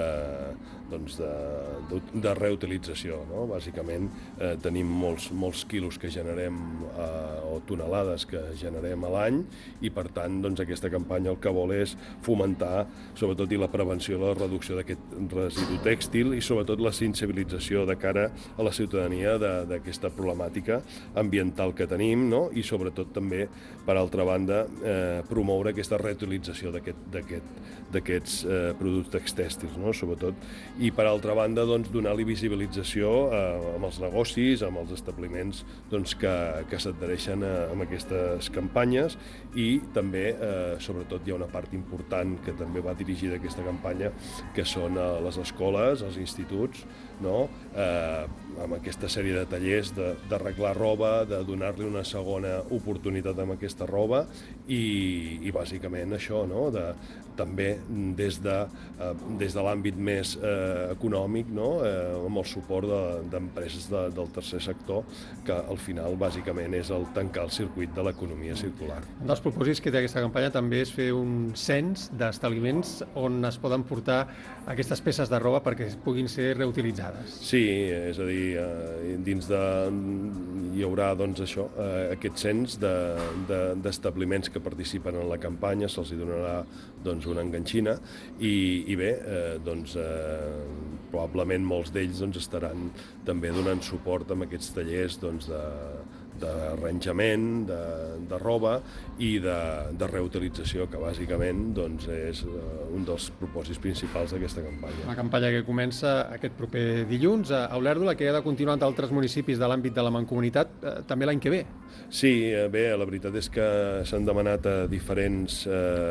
de reutilització. No? Bàsicament tenim molts quilos que generem o tonelades que generem a l'any i per tant aquesta campanya el que vol és fomentar sobretot i la prevenció i la reducció d'aquest residu tèxtil i sobretot la sensibilització de cara a la ciutadania d'aquesta problemàtica ambiental que tenim, no? I sobretot també, per altra banda, promoure aquesta reutilització d'aquests productes tèxtils, no? Sobretot, i per altra banda donar-li visibilització amb els negocis, amb els establiments que s'adhereixen a amb aquestes campanyes i també, sobretot, hi ha una part important que també va dirigida a aquesta campanya, que són les escoles, els instituts, no? Amb aquesta sèrie de tallers d'arreglar roba, de donar-li una segona oportunitat amb aquesta roba i bàsicament això, no? També des de l'àmbit més econòmic, no? Amb el suport d'empreses del tercer sector, que al final bàsicament és el tancar el circuit de l'economia circular. Un dels propòsits que té aquesta campanya també és fer un cens d'establiments on es poden portar aquestes peces de roba perquè puguin ser reutilitzades. Sí, és a dir, dins hi haurà doncs, això, aquest cens d'establiments que participen en la campanya, se'ls donarà doncs, una enganxina i bé, probablement molts d'ells doncs, estaran també donant suport amb aquests tallers doncs, d'arranjament, de roba i de reutilització, que bàsicament doncs, és un dels propòsits principals d'aquesta campanya. Una campanya que comença aquest proper dilluns a Olèrdola, que ha de continuar en d'altres municipis de l'àmbit de la Mancomunitat també l'any que ve. Sí, bé, la veritat és que s'han demanat a diferents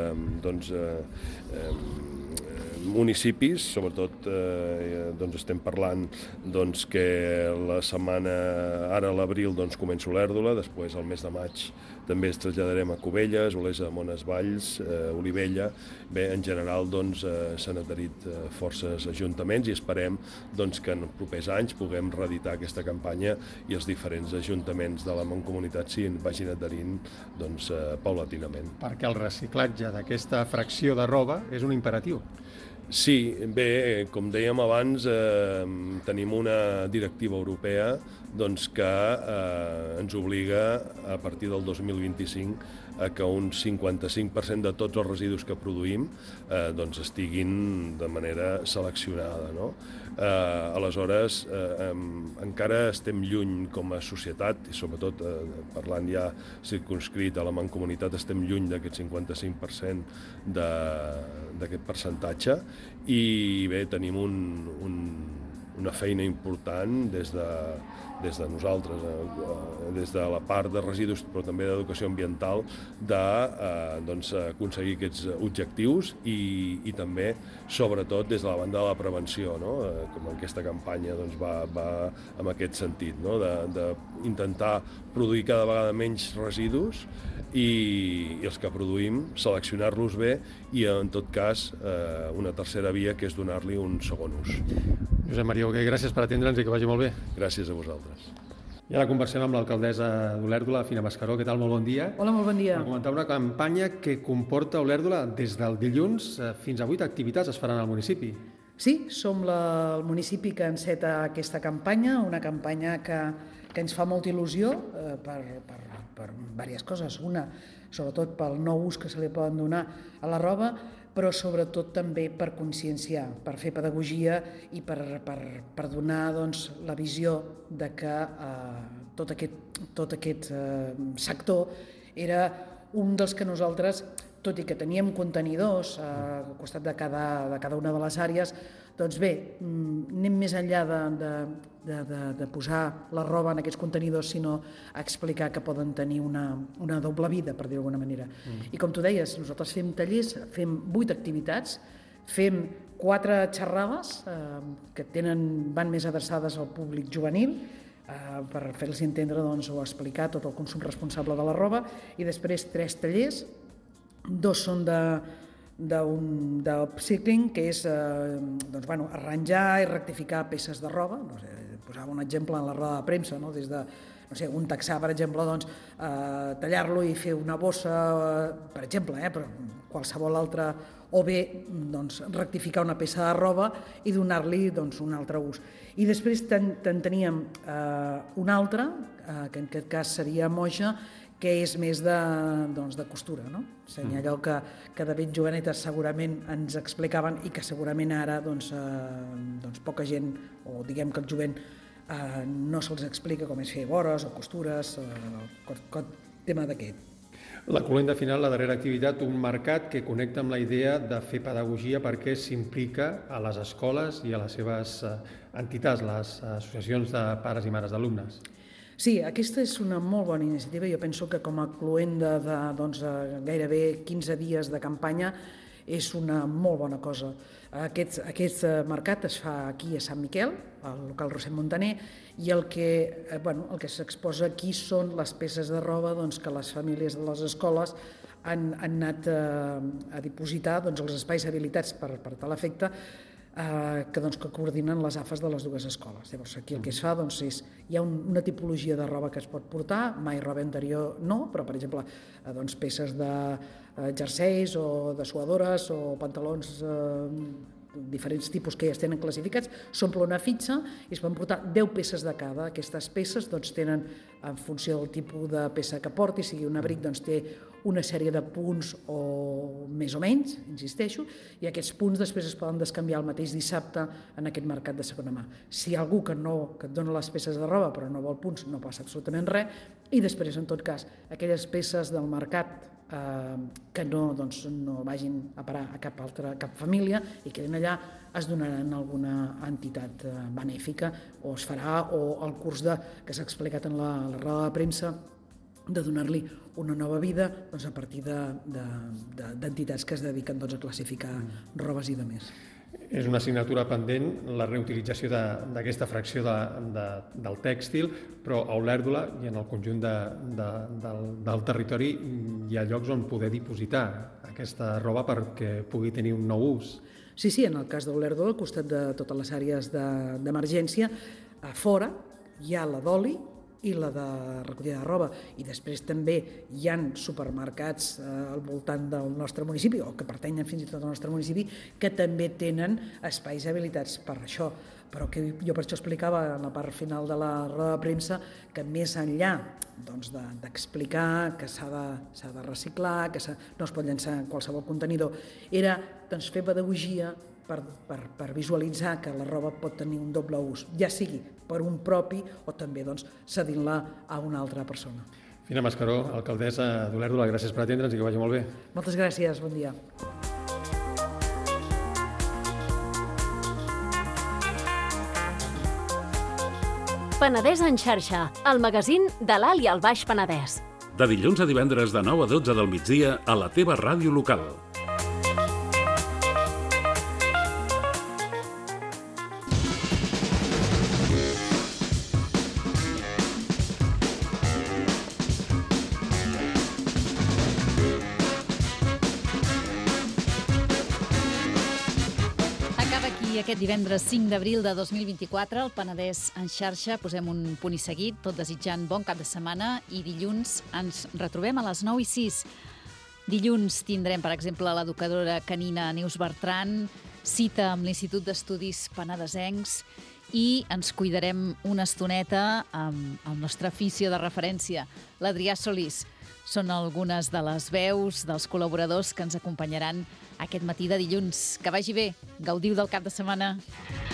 municipis, sobretot doncs estem parlant doncs, que la setmana, ara a l'abril doncs, comença Olèrdola, després el mes de maig també ens traslladarem a Cubelles, Olesa de Monesvalls, Olivella. Bé, en general doncs, s'han adherit forces ajuntaments i esperem doncs, que en els propers anys puguem reeditar aquesta campanya i els diferents ajuntaments de la Mancomunitat s'hi vagin adherint doncs, paulatinament. Perquè el reciclatge d'aquesta fracció de roba és un imperatiu. Sí, bé, com dèiem abans, tenim una directiva europea doncs, que ens obliga a partir del 2025 a que un 55% de tots els residus que produïm doncs, estiguin de manera seleccionada. No? Aleshores, encara estem lluny com a societat, i sobretot parlant ja circunscrit a la Mancomunitat, estem lluny d'aquest 55% d'aquest percentatge, i bé, tenim una feina important des de nosaltres, des de la part de residus, però també d'educació ambiental, d'aconseguir aquests objectius i també, sobretot, des de la banda de la prevenció, no? Com aquesta campanya doncs, va en aquest sentit, no? D'intentar produir cada vegada menys residus i els que produïm, seleccionar-los bé i, en tot cas, una tercera via, que és donar-li un segon ús. Josep Maria Hugué, gràcies per atendre'ns i que vagi molt bé. Gràcies a vosaltres. I ara conversem amb l'alcaldessa d'Olèrdola, Fina Mascaró. Què tal? Molt bon dia. Hola, molt bon dia. Per comentar una campanya que comporta Olèrdola des del dilluns fins a 8 activitats es faran al municipi. Sí, som el municipi que enceta aquesta campanya, una campanya que ens fa molta il·lusió per diverses coses. Una, sobretot pel nou ús que se li poden donar a la roba, però sobretot també per conscienciar, per fer pedagogia i per donar doncs, la visió de que tot aquest sector era un dels que nosaltres, tot i que teníem contenidors al costat de cada una de les àrees, doncs bé, anem més enllà de posar la roba en aquests contenidors, sinó a explicar que poden tenir una doble vida, per dir-ho d'alguna manera. I com tu deies, nosaltres fem tallers, fem 8 activitats, fem 4 xerrades que van més adreçades al públic juvenil, per fer-los entendre o explicar tot el consum responsable de la roba, i després 3 tallers, 2 són d'upcycling, que és arranjar i rectificar peces de roba. Posava un exemple en la roda de premsa, des de un texà, per exemple, tallar-lo i fer una bossa, per exemple, però qualsevol altra, o bé rectificar una peça de roba i donar-li un altre ús. I després teníem un altre, que en aquest cas seria moja, que és més de costura, no? Seria allò que David Jovenetes segurament ens explicaven i que segurament ara poca gent, o diguem que el jovent no se'ls explica, com és fer vores o costures, qualsevol tema d'aquest. La cloenda final, la darrera activitat, un mercat que connecta amb la idea de fer pedagogia perquè s'implica a les escoles i a les seves entitats, les associacions de pares i mares d'alumnes. Sí, aquesta és una molt bona iniciativa. Jo penso que com a cloenda de gairebé 15 dies de campanya és una molt bona cosa. Aquest mercat es fa aquí a Sant Miquel, al local Rossend Montaner, i el que s'exposa aquí són les peces de roba que les famílies de les escoles han anat a dipositar als espais habilitats per tal efecte que coordinen les AFAs de les dues escoles. Llavors, aquí el que es fa és, hi ha una tipologia de roba que es pot portar, mai roba interior no, però per exemple peces de jerseis o de suadores o pantalons diferents tipus que ja es tenen classificats, s'omple una fitxa i es poden portar 10 peces de cada. Aquestes peces tenen, en funció del tipus de peça que porti, sigui un abric, té una sèrie de punts o més o menys, insisteixo, i aquests punts després es poden descanviar el mateix dissabte en aquest mercat de segona mà. Si hi ha algú que et dona les peces de roba però no vol punts, no passa absolutament res, i després, en tot cas, aquelles peces del mercat que no vagin a parar a cap família i queden allà, es donaran a alguna entitat benèfica o es farà el curs que s'ha explicat en la roda de premsa de donar-li una nova vida a partir d'entitats que es dediquen a classificar robes i de més. És una assignatura pendent la reutilització d'aquesta fracció del tèxtil, però a Olèrdola i en el conjunt del territori hi ha llocs on poder dipositar aquesta roba perquè pugui tenir un nou ús. Sí, en el cas d'Olèrdola, al costat de totes les àrees d'emergència, a fora hi ha la d'oli i la de recollida de roba, i després també hi ha supermercats al voltant del nostre municipi o que pertanyen fins i tot al nostre municipi que també tenen espais habilitats per això, però que jo per això explicava en la part final de la roda de premsa que més enllà d'explicar que s'ha de reciclar, que no es pot llançar en qualsevol contenidor, era fer pedagogia per visualitzar que la roba pot tenir un doble ús, ja sigui per un propi o també cedint-la a una altra persona. Fina Mascaró, alcaldessa d'Olèrdola, gràcies per atendre'ns i que vagi molt bé. Moltes gràcies, bon dia. Penedès en xarxa, el magazín de l'Alt i el Baix Penedès. De dilluns a divendres de 9 a 12 del migdia a la teva ràdio local. Aquest divendres 5 d'abril de 2024, el Penedès en xarxa, posem un punt i seguit, tot desitjant bon cap de setmana, i dilluns ens retrobem a les 9:06. Dilluns tindrem, per exemple, l'educadora canina Neus Bertran, cita amb l'Institut d'Estudis Penedesencs i ens cuidarem una estoneta amb el nostre afició de referència, l'Adrià Solís. Són algunes de les veus dels col·laboradors que ens acompanyaran aquest matí de dilluns. Que vagi bé, gaudiu del cap de setmana.